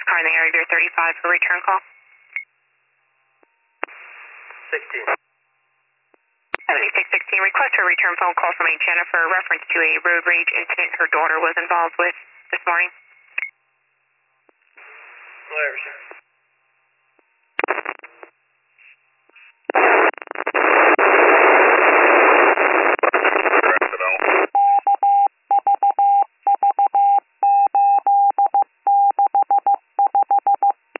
car in the area of your 35 for return call. 16. 7616, request for a return phone call from a Jennifer in reference to a road rage incident her daughter was involved with this morning. Whatever, sir.